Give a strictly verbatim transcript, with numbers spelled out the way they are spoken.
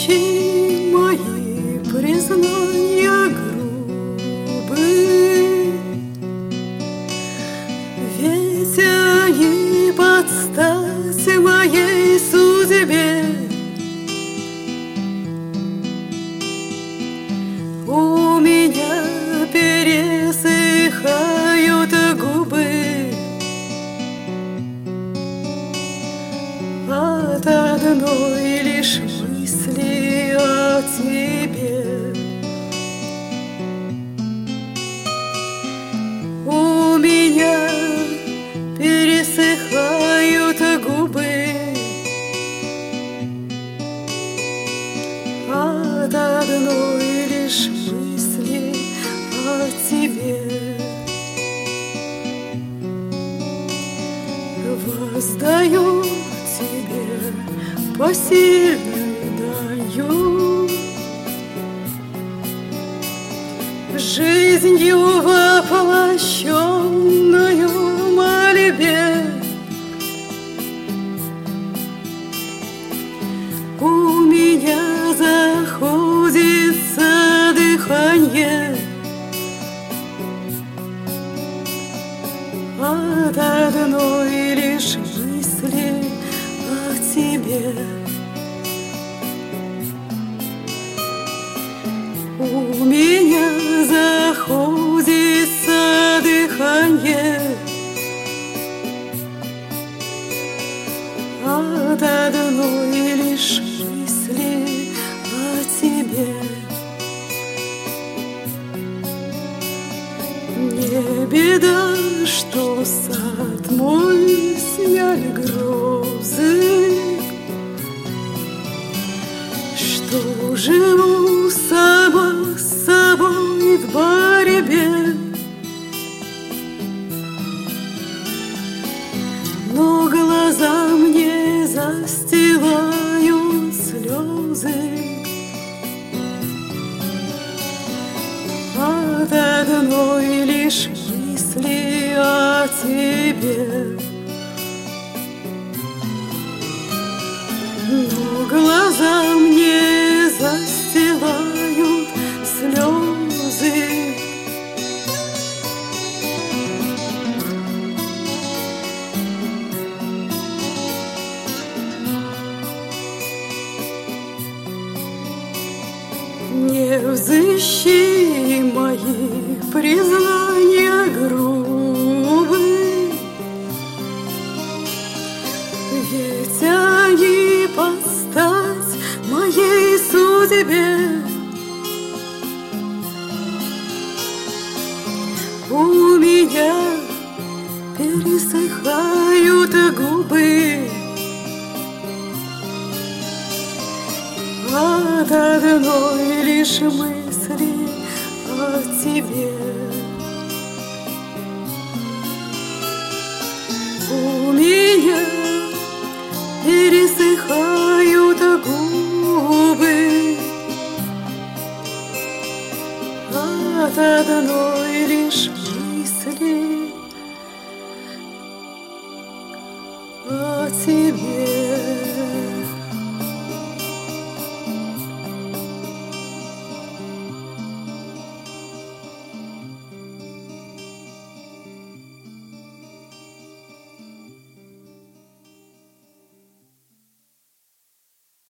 ищи мои признания грубые, ведь они под стать моей судьбе. У меня пересыхают губы от одной лишь мысли о тебе. У меня пересыхают губы от одной лишь мысли о тебе. Воздаю тебе посильную даю, жизнью воплощенную в мольбе. У меня заходится дыхание от одной лишь мысли о тебе. У меня заходится дыхание от одной лишь мысли о тебе. Не беда, что сад мой сняли грозы, что живу сама с собой в борьбе. Но глаза мне застилают слезы от одной лишь мысли о тебе. Но глаза мне застилают слезы. Не взыщи мои признания грубые, ведь они под стать моей судьбе. У меня пересыхают губы от одной лишь мысли о тебе. У меня пересыхают губы от одной лишь